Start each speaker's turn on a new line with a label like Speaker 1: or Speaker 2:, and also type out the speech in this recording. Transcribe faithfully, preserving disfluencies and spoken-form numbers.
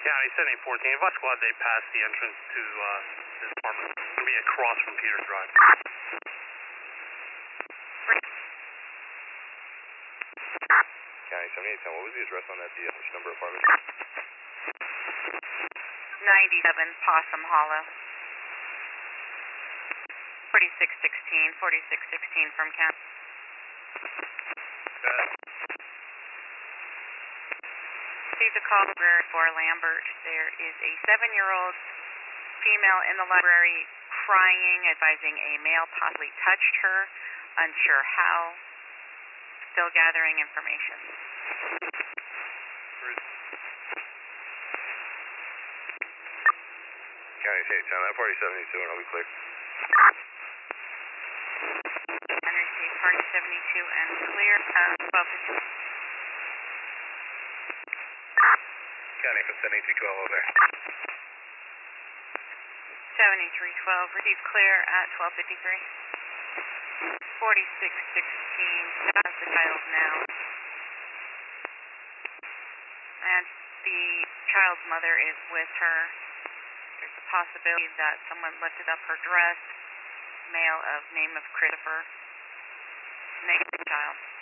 Speaker 1: County, seventy fourteen. Advise squad they passed the entrance to uh, this apartment. It's going to be across from Peter Drive.
Speaker 2: County seventy-eight ten, what was the address on that deal? Which number apartment?
Speaker 3: ninety-seven Possum Hollow. forty-six sixteen, forty-six sixteen from County.
Speaker 2: Uh,
Speaker 3: Received a call for Lambert. There is a seven-year-old female in the library crying, advising a male possibly touched her, unsure how. Still gathering information.
Speaker 2: County eight ten, that party seventy-two, and I'll be clear.
Speaker 3: And received party seventy-two and clear. Uh, twelve fifty.
Speaker 2: County for seventy-three twelve over there.
Speaker 3: seventy-three twelve, received clear at twelve fifty-three. forty-six sixteen, that's the child now. And the child's mother is with her. There's a possibility that someone lifted up her dress. Male of name of Christopher. Name of the child.